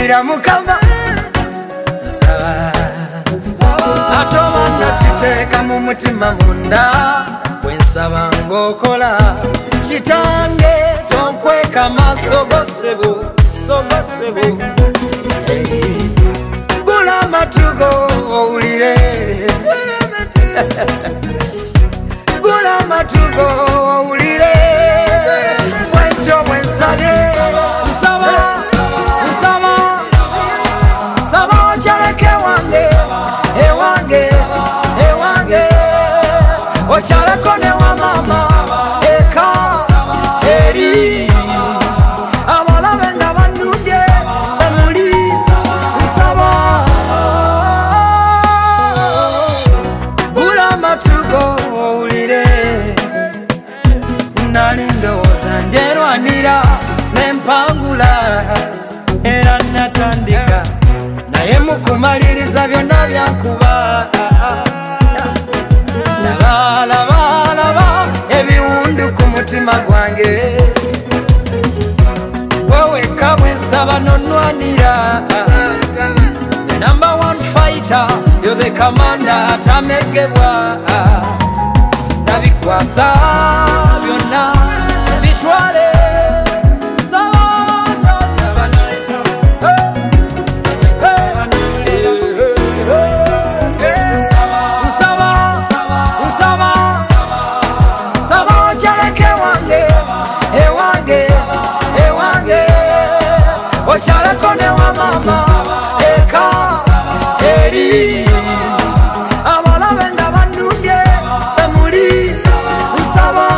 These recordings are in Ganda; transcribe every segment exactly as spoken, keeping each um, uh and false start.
Owulira Mukama nsaba atoba nakiteeka mu mutima munda bwensaba ng'okola kitange tonkweka maaso go ssebo sogo ssebo gula amatu go owulire gula amatu go owulire bwentyo bwensabye nsaba nsaba nsaba okyaleke ewange ewange ewange okyaleko ne wa mama eka eri abalabe nga bannundye emuli nsaba gula amatu go owulire nali ndowooza ndyerwanira nempangula era natandika naye mukumaliriza byonna byankuba laba laba laba ebiwundu ku mutima gwange weweka bwensaba nonwanira the number one fighter you're the commander atamegebwa nabikwasa byonna bitwale okyaleko ne wa mama eka eri abalabe nga bannundye emuli nsaba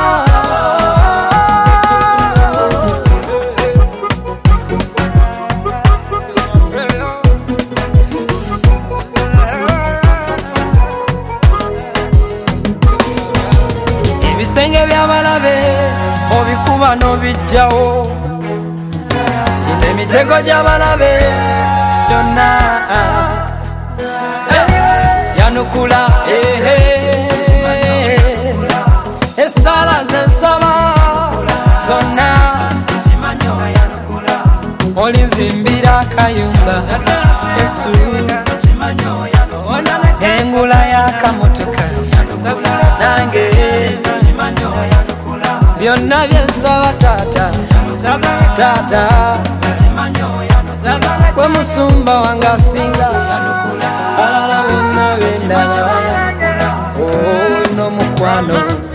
ebisenge by'abalabe obikuba n'obijjawo emitego gy'abalabe gyonna yanukula esaala zensaba zonna olinzimbira akayumba Yesu engula y'akamotoka nange byonna byensaba taata taata gwe musumba wange asinga alala byonna bendaba ono mukwano